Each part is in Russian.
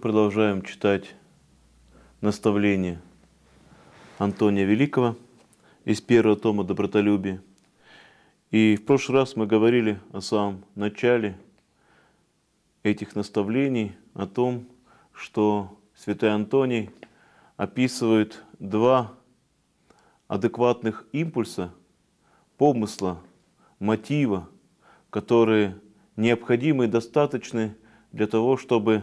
продолжаем читать наставления Антония Великого из первого тома «Добротолюбие». И в прошлый раз мы говорили о самом начале этих наставлений, о том, что святой Антоний описывает два адекватных импульса, помысла, мотива, которые необходимы и достаточны для того, чтобы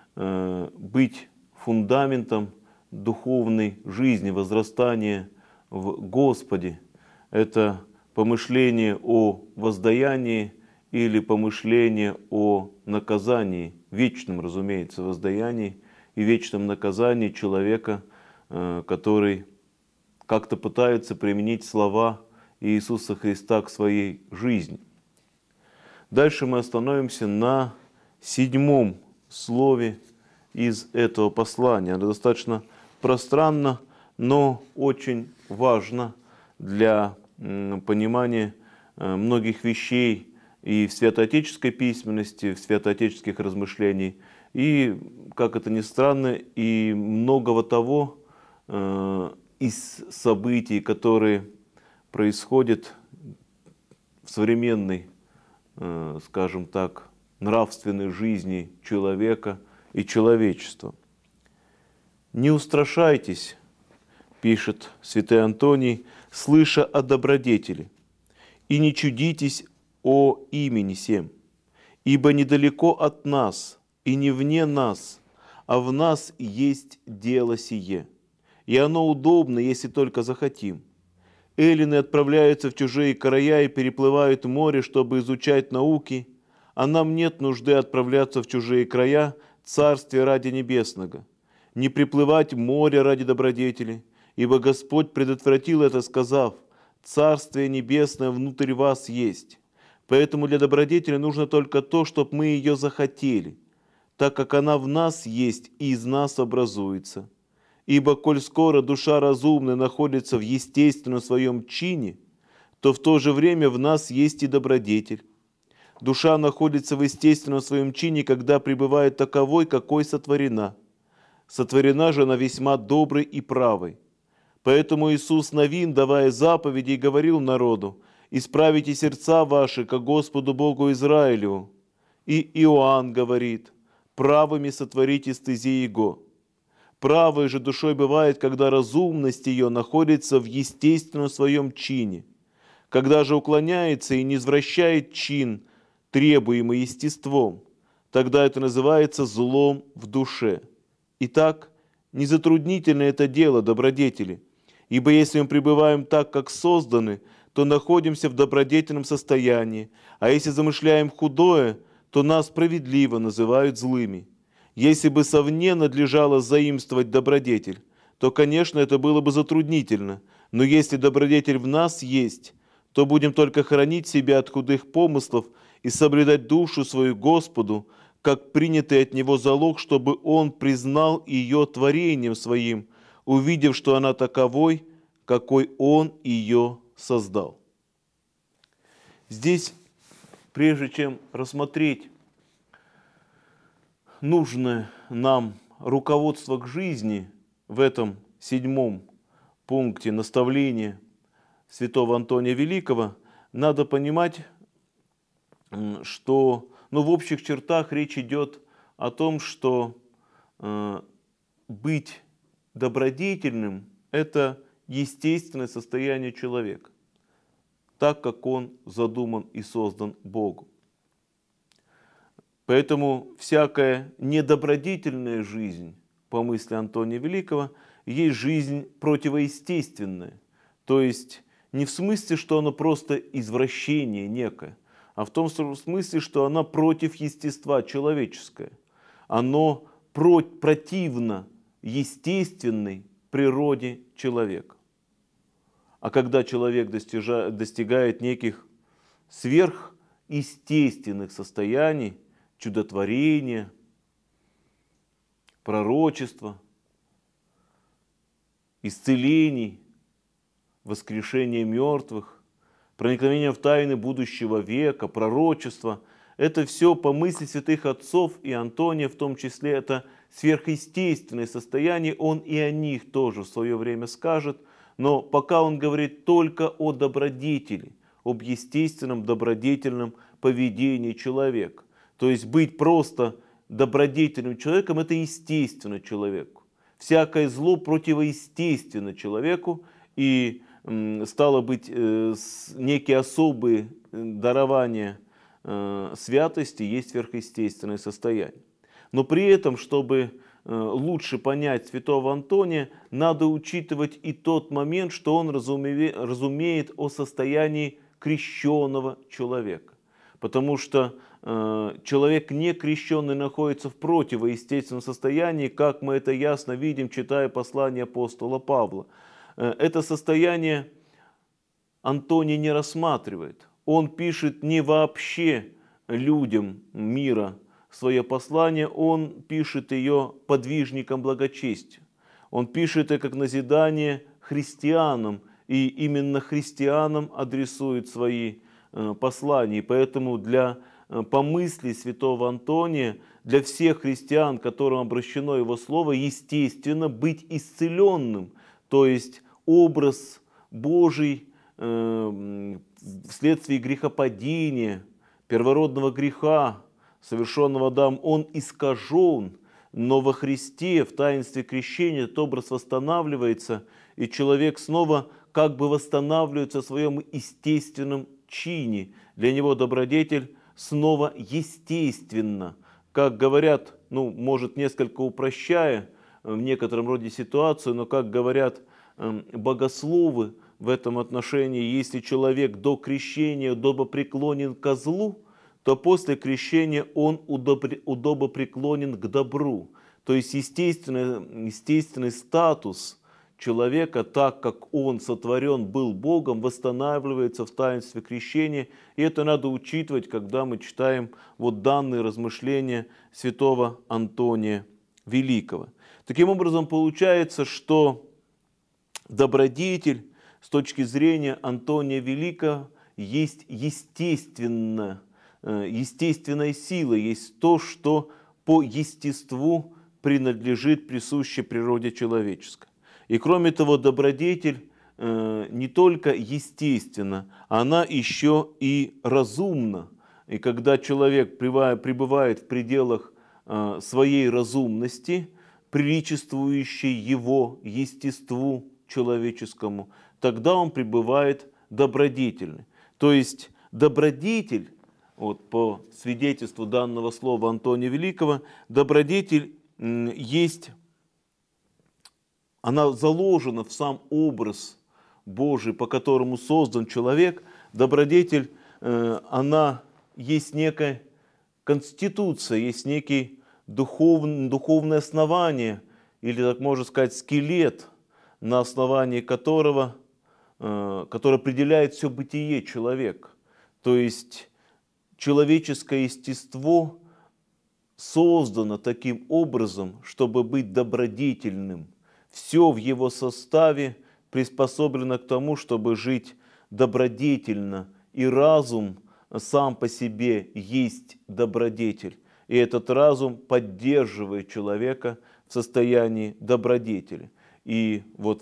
быть фундаментом духовной жизни, возрастания в Господе. Это помышление о воздаянии или помышление о наказании, вечном, разумеется, воздаянии и вечном наказании человека, который как-то пытается применить слова Иисуса Христа к своей жизни. Дальше мы остановимся на 7 слове из этого послания. Оно достаточно пространно, но очень важно для понимания многих вещей и в святоотеческой письменности, в святоотеческих размышлениях, и, как это ни странно, и многого того из событий, которые происходят в современной, скажем так, нравственной жизни человека и человечества. «Не устрашайтесь, — пишет святой Антоний, — слыша о добродетели, и не чудитесь о имени сем, ибо недалеко от нас и не вне нас, а в нас есть дело сие, и оно удобно, если только захотим. Эллины отправляются в чужие края и переплывают море, чтобы изучать науки, а нам нет нужды отправляться в чужие края, царствие ради небесного, не приплывать море ради добродетели, ибо Господь предотвратил это, сказав: «Царствие небесное внутрь вас есть». Поэтому для добродетели нужно только то, чтобы мы ее захотели, так как она в нас есть и из нас образуется. Ибо, коль скоро душа разумная находится в естественном своем чине, то в то же время в нас есть и добродетель. Душа находится в естественном своем чине, когда пребывает таковой, какой сотворена. Сотворена же она весьма доброй и правой. Поэтому Иисус Навин, давая заповеди, говорил народу: «Исправите сердца ваши ко Господу Богу Израилеву». И Иоанн говорит: «Правыми сотворите стези Его». Правой же душой бывает, когда разумность ее находится в естественном своем чине. Когда же уклоняется и низвращает чин, требуемый естеством, тогда это называется злом в душе. Итак, не затруднительно это дело добродетели, ибо если мы пребываем так, как созданы, то находимся в добродетельном состоянии, а если замышляем худое, то нас справедливо называют злыми. Если бы совне надлежало заимствовать добродетель, то, конечно, это было бы затруднительно, но если добродетель в нас есть, то будем только хранить себя от худых помыслов и соблюдать душу свою Господу, как принятый от Него залог, чтобы Он признал ее творением Своим, увидев, что она таковой, какой Он ее создал. Здесь, прежде чем рассмотреть нужное нам руководство к жизни в этом 7 пункте наставления святого Антония Великого, надо понимать, что в общих чертах речь идет о том, что быть добродетельным – это естественное состояние человека, так как он задуман и создан Богом. Поэтому всякая недобродетельная жизнь, по мысли Антония Великого, есть жизнь противоестественная. То есть не в смысле, что она просто извращение некое, а в том смысле, что она против естества человеческое. Оно противно естественной природе человека. А когда человек достигает неких сверхъестественных состояний, чудотворения, пророчества, исцелений, воскрешения мертвых, проникновения в тайны будущего века, пророчества, это все по мысли святых отцов и Антония в том числе, это сверхъестественные состояния, он и о них тоже в свое время скажет. Но пока он говорит только о добродетели, об естественном добродетельном поведении человека. То есть быть просто добродетельным человеком – это естественно человеку. Всякое зло противоестественно человеку, и стало быть, некие особые дарования святости есть сверхъестественное состояние. Но при этом, чтобы лучше понять святого Антония, надо учитывать и тот момент, что он разумеет о состоянии крещенного человека. Потому что человек не крещенный находится в противоестественном состоянии, как мы это ясно видим, читая послание апостола Павла. Это состояние Антоний не рассматривает. Он пишет не вообще людям мира свое послание, он пишет ее подвижникам благочестия. Он пишет это как назидание христианам, и именно христианам адресует свои послания. И поэтому по мысли святого Антония, для всех христиан, которым обращено его слово, естественно быть исцеленным, то есть образ Божий вследствие грехопадения, первородного греха, совершенного Адамом, он искажен, но во Христе, в таинстве крещения, этот образ восстанавливается, и человек снова как бы восстанавливается в своем естественном чине. Для него добродетель снова естественно. Как говорят, может, несколько упрощая в некотором роде ситуацию, но как говорят богословы в этом отношении, если человек до крещения удобопреклонен ко злу, то после крещения он удобопреклонен к добру. То есть естественный статус человека, так как он сотворен был Богом, восстанавливается в таинстве крещения. И это надо учитывать, когда мы читаем данные размышления святого Антония Великого. Таким образом, получается, что добродетель с точки зрения Антония Великого есть естественная сила, есть то, что по естеству принадлежит присуще природе человеческой. И кроме того, добродетель не только естественна, она еще и разумна. И когда человек пребывает в пределах своей разумности, приличествующей его естеству человеческому, тогда он пребывает добродетельный. То есть добродетель, по свидетельству данного слова Антония Великого, добродетель она заложена в сам образ Божий, по которому создан человек. Добродетель, она есть некая конституция, есть некий духовное основание, или, так можно сказать, скелет, на основании которого, который определяет все бытие человека. То есть человеческое естество создано таким образом, чтобы быть добродетельным. Все в его составе приспособлено к тому, чтобы жить добродетельно. И разум сам по себе есть добродетель. И этот разум поддерживает человека в состоянии добродетели. И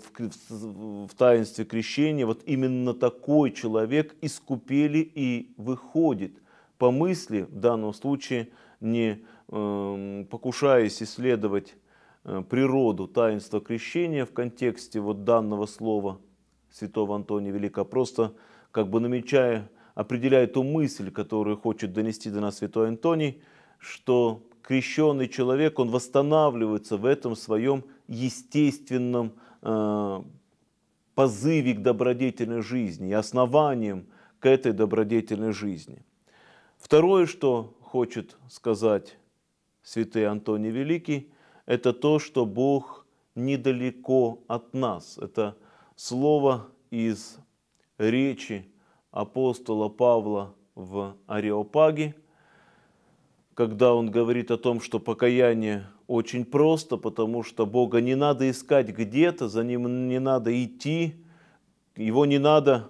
в таинстве крещения именно такой человек из купели и выходит по мысли, в данном случае не покушаясь исследовать природу таинства крещения в контексте данного слова святого Антония Великого, просто определяя ту мысль, которую хочет донести до нас святой Антоний, что крещенный человек, он восстанавливается в этом своем естественном позыве к добродетельной жизни и основанием к этой добродетельной жизни. Второе, что хочет сказать святый Антоний Великий, это то, что Бог недалеко от нас. Это слово из речи апостола Павла в Ареопаге, когда он говорит о том, что покаяние очень просто, потому что Бога не надо искать где-то, за Ним не надо идти, Его не надо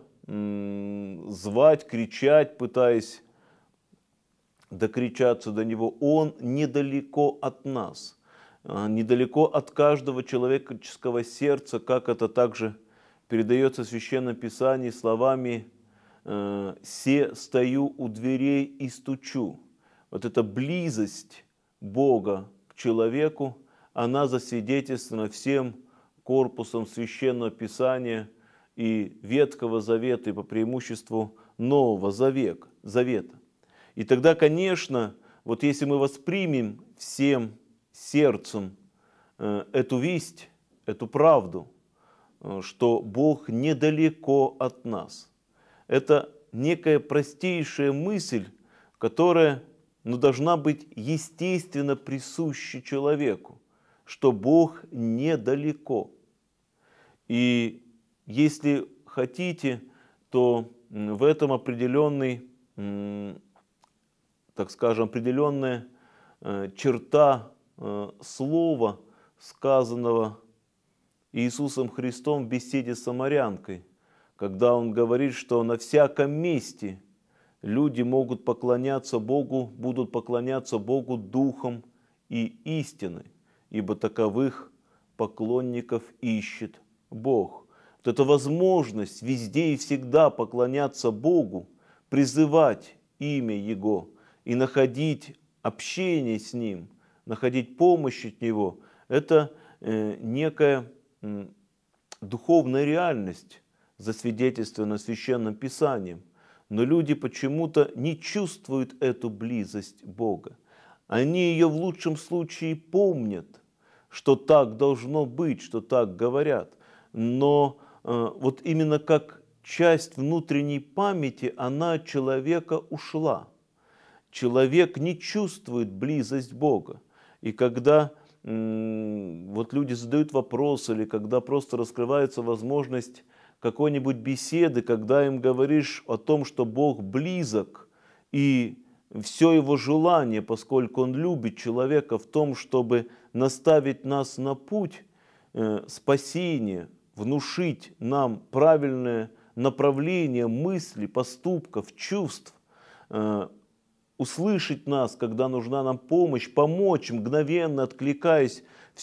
звать, кричать, пытаясь докричаться до Него. Он недалеко от нас. недалеко от каждого человеческого сердца, как это также передается в Священном Писании словами «се стою у дверей и стучу». Вот эта близость Бога к человеку, она засвидетельствована всем корпусом Священного Писания и Ветхого Завета, и по преимуществу Нового Завета. И тогда, конечно, вот если мы воспримем всем сердцем эту весть, эту правду, что Бог недалеко от нас, это некая простейшая мысль, которая должна быть естественно присуща человеку, что Бог недалеко. И если хотите, то в этом определенный, так скажем, определенная черта слова, сказанного Иисусом Христом в беседе с самарянкой, когда Он говорит, что на всяком месте люди могут поклоняться Богу, будут поклоняться Богу духом и истиной, ибо таковых поклонников ищет Бог. Вот эта возможность везде и всегда поклоняться Богу, призывать имя Его и находить общение с Ним, находить помощь от Него, это некая духовная реальность, засвидетельствованная Священным Писанием. Но люди почему-то не чувствуют эту близость Бога. Они ее в лучшем случае помнят, что так должно быть, что так говорят. Но вот именно как часть внутренней памяти она от человека ушла. Человек не чувствует близость Бога. И когда вот люди задают вопрос, или когда просто раскрывается возможность какой-нибудь беседы, когда им говоришь о том, что Бог близок, и все Его желание, поскольку Он любит человека, в том, чтобы наставить нас на путь спасения, внушить нам правильное направление мыслей, поступков, чувств, услышать нас, когда нужна нам помощь, помочь, мгновенно откликаясь,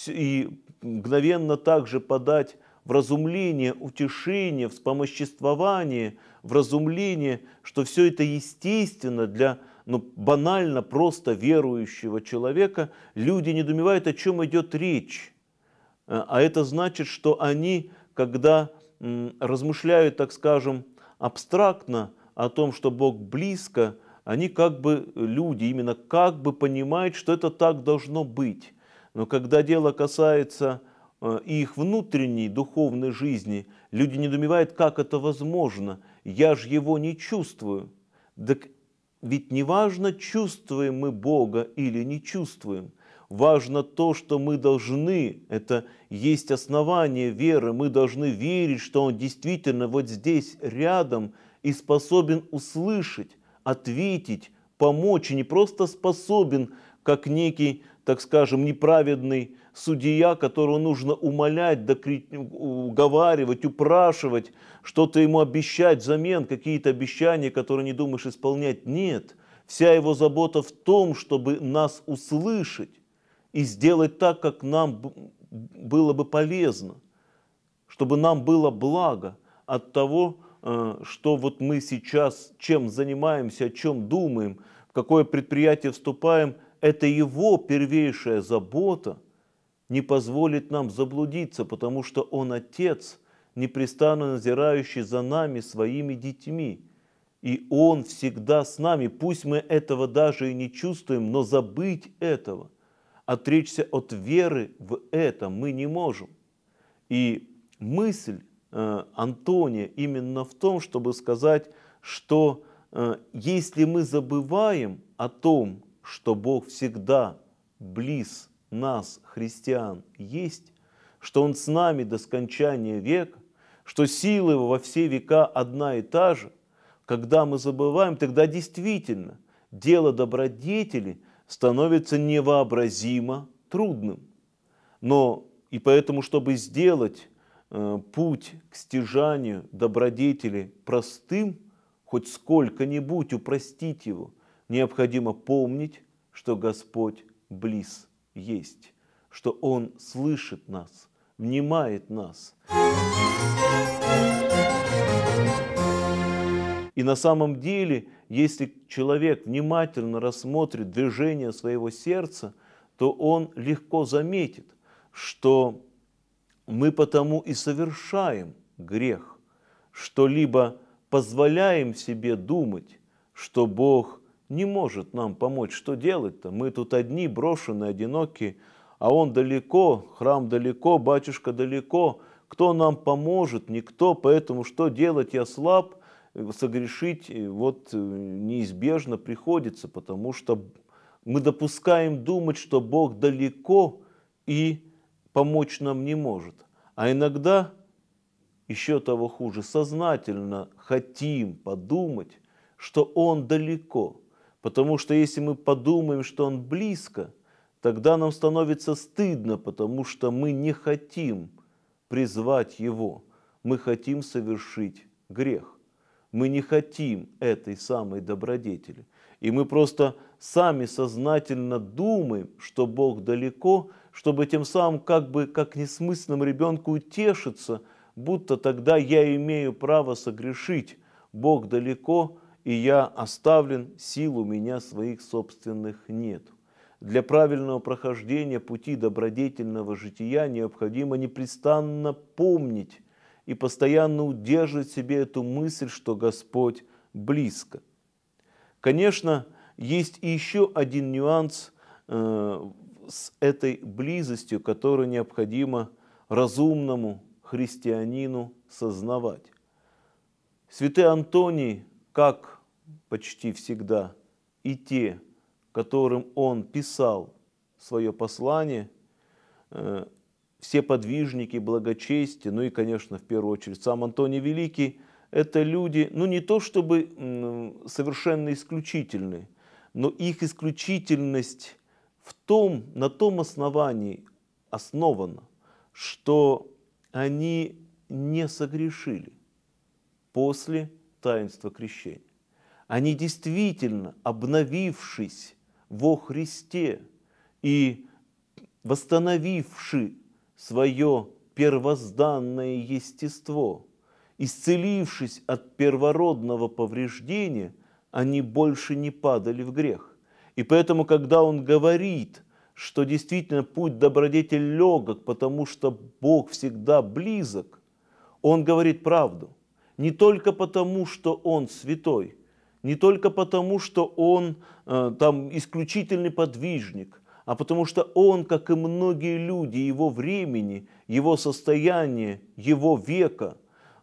и мгновенно также подать вразумление, утешение, вспомоществование, вразумление, что все это естественно для банально просто верующего человека. Люди недоумевают, о чем идет речь. А это значит, что они, когда размышляют, так скажем, абстрактно о том, что Бог близко, они как бы, люди именно как бы понимают, что это так должно быть. Но когда дело касается их внутренней духовной жизни, люди недоумевают, как это возможно. Я же Его не чувствую. Так ведь не важно, чувствуем мы Бога или не чувствуем. Важно то, что мы должны, это есть основание веры, мы должны верить, что Он действительно вот здесь рядом и способен услышать, ответить, помочь, и не просто способен, как некий, так скажем, неправедный судья, которого нужно умолять, уговаривать, упрашивать, что-то ему обещать взамен, какие-то обещания, которые не думаешь исполнять. Нет, вся Его забота в том, чтобы нас услышать и сделать так, как нам было бы полезно, чтобы нам было благо от того, что вот мы сейчас чем занимаемся, о чем думаем, в какое предприятие вступаем, это Его первейшая забота не позволит нам заблудиться, потому что Он Отец, непрестанно надзирающий за нами, своими детьми. И Он всегда с нами. Пусть мы этого даже и не чувствуем, но забыть этого, отречься от веры в это мы не можем. И мысль Антония именно в том, чтобы сказать, что если мы забываем о том, что Бог всегда близ нас, христиан, есть, что Он с нами до скончания века, что сила Его во все века одна и та же, когда мы забываем, тогда действительно дело добродетели становится невообразимо трудным. Но и поэтому, чтобы сделать путь к стяжанию добродетели простым, хоть сколько-нибудь упростить его, необходимо помнить, что Господь близ есть. что Он слышит нас, внимает нас. И на самом деле, если человек внимательно рассмотрит движение своего сердца, то он легко заметит, что мы потому и совершаем грех, что либо позволяем себе думать, что Бог не может нам помочь. Что делать-то? Мы тут одни, брошенные, одинокие, а Он далеко, храм далеко, батюшка далеко. Кто нам поможет? Никто. Поэтому что делать? Я слаб, согрешить вот неизбежно приходится, потому что мы допускаем думать, что Бог далеко и помочь нам не может. А иногда, еще того хуже, сознательно хотим подумать, что Он далеко. Потому что если мы подумаем, что Он близко, тогда нам становится стыдно, потому что мы не хотим призвать Его. Мы хотим совершить грех. Мы не хотим этой самой добродетели. И мы просто сами сознательно думаем, что Бог далеко, чтобы тем самым как несмысленному ребенку утешиться, будто тогда я имею право согрешить. Бог далеко, и я оставлен, сил у меня своих собственных нет. Для правильного прохождения пути добродетельного жития необходимо непрестанно помнить и постоянно удерживать в себе эту мысль, что Господь близко. Конечно, есть и еще один нюанс с этой близостью, который необходимо разумному христианину сознавать. Святый Антоний, как почти всегда, и те, которым он писал свое послание, все подвижники благочестия, ну и, конечно, в первую очередь сам Антоний Великий, это люди, ну не то чтобы совершенно исключительные, но их исключительность на том основании основана, что они не согрешили после таинства крещения. Они действительно, обновившись во Христе и восстановивши свое первозданное естество, исцелившись от первородного повреждения, они больше не падали в грех. И поэтому, когда он говорит, что действительно путь добродетель легок, потому что Бог всегда близок, он говорит правду. Не только потому, что он святой, не только потому, что он там исключительный подвижник, а потому что он, как и многие люди его времени, его состояния, его века,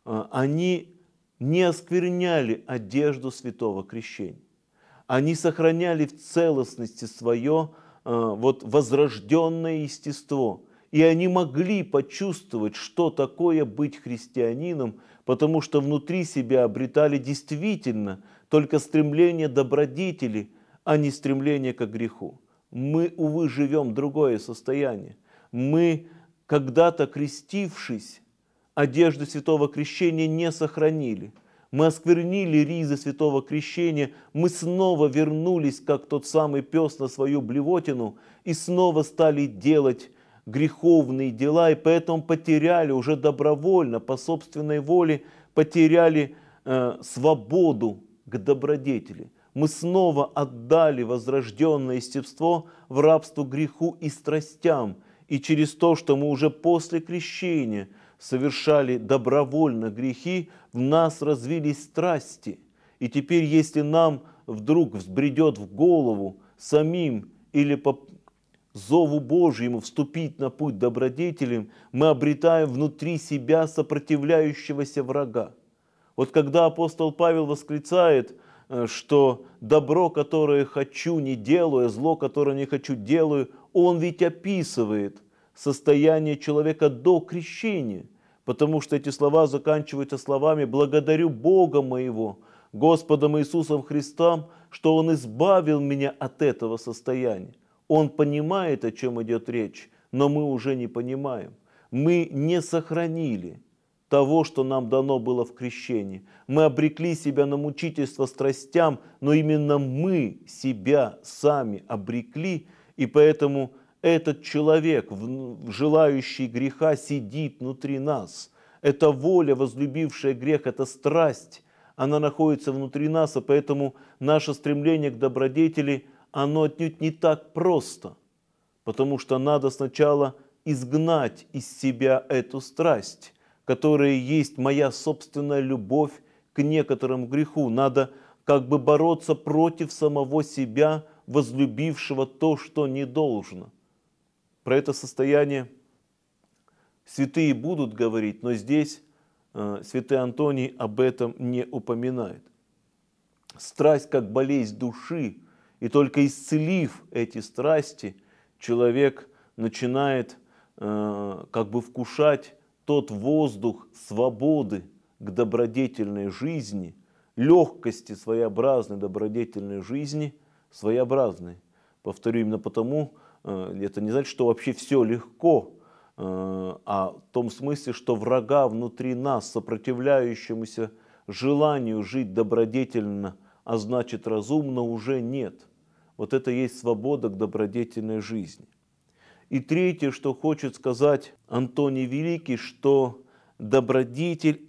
они не оскверняли одежду святого крещения. Они сохраняли в целостности свое возрожденное естество. И они могли почувствовать, что такое быть христианином, потому что внутри себя обретали действительно только стремление добродетели, а не стремление к греху. Мы, увы, живем другое состояние. Мы, когда-то крестившись, одежды святого крещения не сохранили. Мы осквернили ризы святого крещения, мы снова вернулись, как тот самый пес, на свою блевотину, и снова стали делать греховные дела, и поэтому потеряли уже добровольно, по собственной воле, потеряли свободу к добродетели. Мы снова отдали возрожденное естество в рабство греху и страстям, и через то, что мы уже после крещения совершали добровольно грехи, в нас развились страсти. И теперь, если нам вдруг взбредет в голову самим или по зову Божьему вступить на путь добродетелем, мы обретаем внутри себя сопротивляющегося врага. Вот когда апостол Павел восклицает, что добро, которое хочу, не делаю, а зло, которое не хочу, делаю, он ведь описывает состояние человека до крещения, потому что эти слова заканчиваются словами «благодарю Бога моего, Господом Иисусом Христом, что Он избавил меня от этого состояния». Он понимает, о чем идет речь, но мы уже не понимаем. Мы не сохранили того, что нам дано было в крещении. Мы обрекли себя на мучительство страстям, но именно мы себя сами обрекли, и поэтому этот человек, желающий греха, сидит внутри нас. Эта воля, возлюбившая грех, эта страсть, она находится внутри нас, и поэтому наше стремление к добродетели, оно отнюдь не так просто, потому что надо сначала изгнать из себя эту страсть, которая есть моя собственная любовь к некоторому греху. Надо как бы бороться против самого себя, возлюбившего то, что не должно. Про это состояние святые будут говорить, но здесь святой Антоний об этом не упоминает. Страсть как болезнь души, и только исцелив эти страсти, человек начинает как бы вкушать тот воздух свободы к добродетельной жизни, легкости своеобразной добродетельной жизни, своеобразной. Повторю, именно потому, это не значит, что вообще все легко, а в том смысле, что врага внутри нас, сопротивляющемуся желанию жить добродетельно, а значит разумно, уже нет. Вот это и есть свобода к добродетельной жизни. И третье, что хочет сказать Антоний Великий, что добродетельность,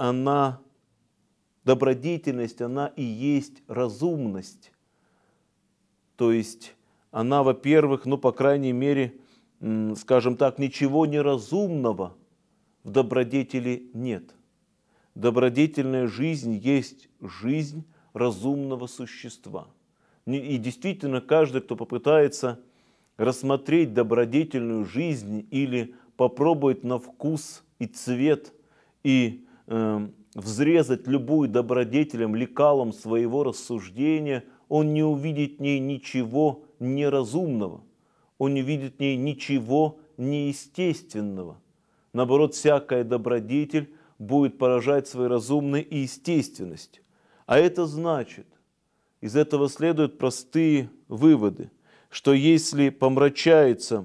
она и есть разумность. То есть она, во-первых, по крайней мере, скажем так, ничего неразумного в добродетели нет. Добродетельная жизнь есть жизнь разумного существа. И действительно, каждый, кто попытается рассмотреть добродетельную жизнь или попробовать на вкус и цвет и взрезать любую добродетелем, лекалом своего рассуждения, он не увидит в ней ничего неразумного, он не видит в ней ничего неестественного. Наоборот, всякая добродетель будет поражать своей разумной и естественностью. А это значит, из этого следуют простые выводы, что если помрачается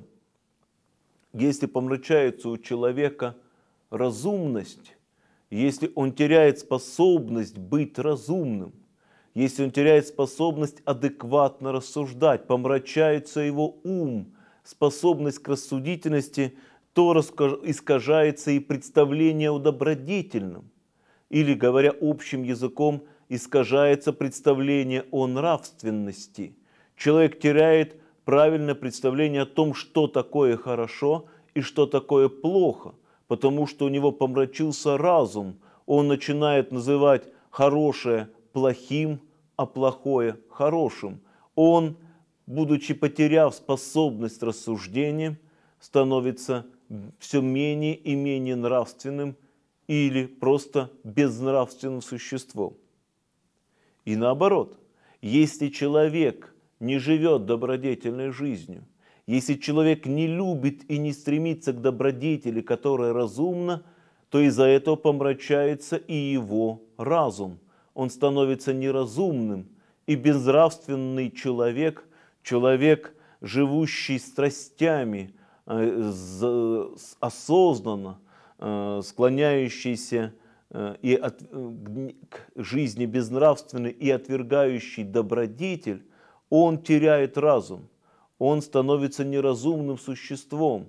у человека разумность, если он теряет способность быть разумным, если он теряет способность адекватно рассуждать, помрачается его ум, способность к рассудительности, то искажается и представление о добродетельном. Или, говоря общим языком, искажается представление о нравственности. Человек теряет правильное представление о том, что такое хорошо и что такое плохо, потому что у него помрачился разум. Он начинает называть хорошее плохим, а плохое хорошим. Он, будучи потеряв способность рассуждения, становится все менее и менее нравственным или просто безнравственным существом. И наоборот, если человек не живет добродетельной жизнью, если человек не любит и не стремится к добродетели, которая разумна, то из-за этого помрачается и его разум. Он становится неразумным, и безнравственный человек, живущий страстями, осознанно склоняющийся к жизни безнравственной и отвергающий добродетель, он теряет разум, он становится неразумным существом.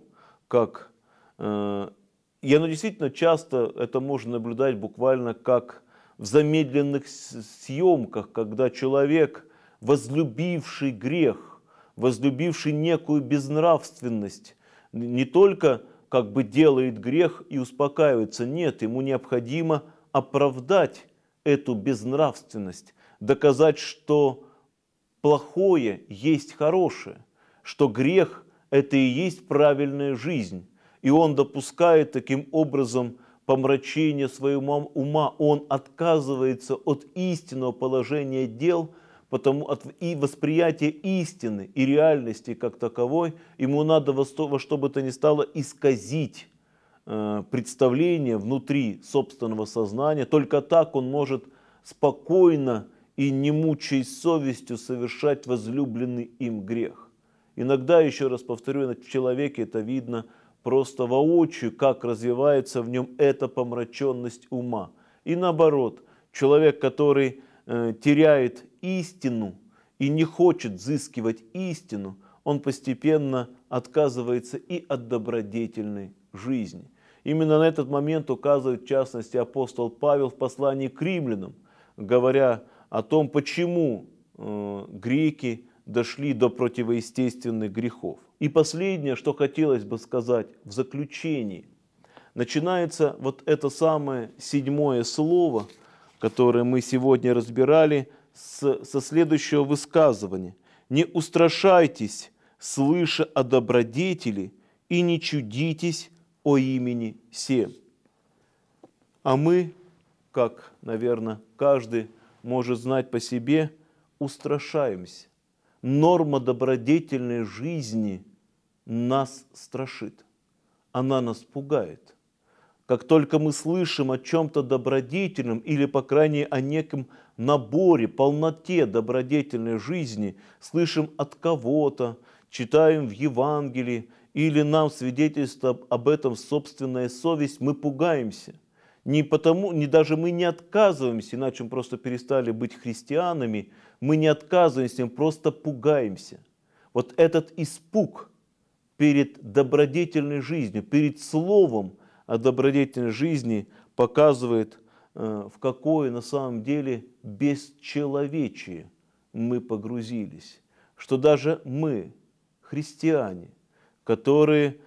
Действительно часто это можно наблюдать буквально как в замедленных съемках, когда человек, возлюбивший грех, возлюбивший некую безнравственность, не только делает грех и успокаивается. Нет, ему необходимо оправдать эту безнравственность, доказать, что плохое есть хорошее, что грех – это и есть правильная жизнь. И он допускает таким образом помрачение своего ума, он отказывается от истинного положения дел, и восприятие истины и реальности как таковой, ему надо во что бы то ни стало исказить представление внутри собственного сознания. Только так он может спокойно и не мучаясь совестью совершать возлюбленный им грех. Иногда, еще раз повторю, в человеке это видно просто воочию, как развивается в нем эта помраченность ума. И наоборот, человек, который теряет истину и не хочет взыскивать истину, он постепенно отказывается и от добродетельной жизни. Именно на этот момент указывает, в частности, апостол Павел в послании к римлянам, говоря о том, почему греки дошли до противоестественных грехов. И последнее, что хотелось бы сказать в заключении. Начинается вот это самое 7 слово, которое мы сегодня разбирали, со следующего высказывания. «Не устрашайтесь, слыша о добродетели, и не чудитесь о имени сем». А мы, как, наверное, каждый может знать по себе, устрашаемся. Норма добродетельной жизни нас страшит, она нас пугает. Как только мы слышим о чем-то добродетельном или, по крайней мере, о неком наборе, полноте добродетельной жизни, слышим от кого-то, читаем в Евангелии или нам свидетельствует об этом собственная совесть, мы пугаемся. Не потому, не даже мы не отказываемся, иначе мы просто перестали быть христианами, мы не отказываемся, мы просто пугаемся. Вот этот испуг перед добродетельной жизнью, перед словом о добродетельной жизни показывает, в какое на самом деле бесчеловечие мы погрузились. Что даже мы, христиане, которые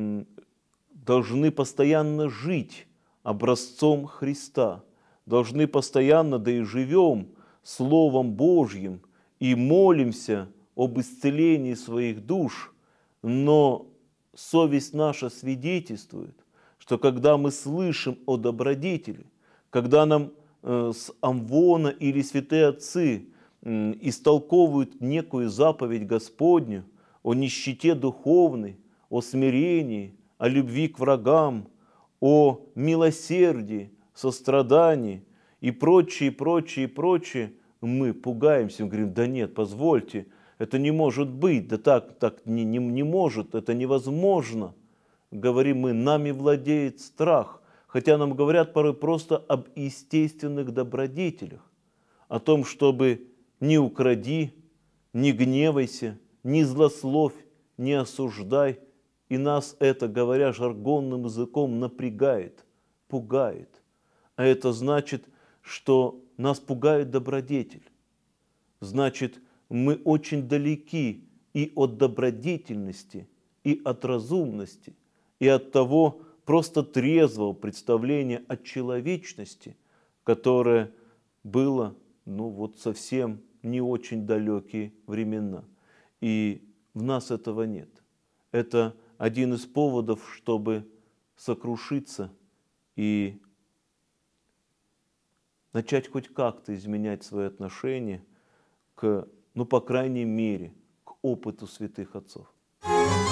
должны постоянно жить образцом Христа, должны постоянно, да и живем Словом Божьим и молимся об исцелении своих душ, но совесть наша свидетельствует, что когда мы слышим о добродетели, когда нам с амвона или святые отцы истолковывают некую заповедь Господню о нищете духовной, о смирении, о любви к врагам, о милосердии, сострадании и прочее, прочее, прочее, мы пугаемся, мы говорим: да нет, позвольте, это не может быть, да так не может, это невозможно. Говорим мы, нами владеет страх, хотя нам говорят порой просто об естественных добродетелях, о том, чтобы не укради, не гневайся, не злословь, не осуждай. И нас это, говоря жаргонным языком, напрягает, пугает. А это значит, что нас пугает добродетель. Значит, мы очень далеки и от добродетельности, и от разумности, и от того просто трезвого представления о человечности, которое было, совсем не очень далекие времена. И в нас этого нет. Это один из поводов, чтобы сокрушиться и начать хоть как-то изменять свои отношения к, по крайней мере, к опыту святых отцов.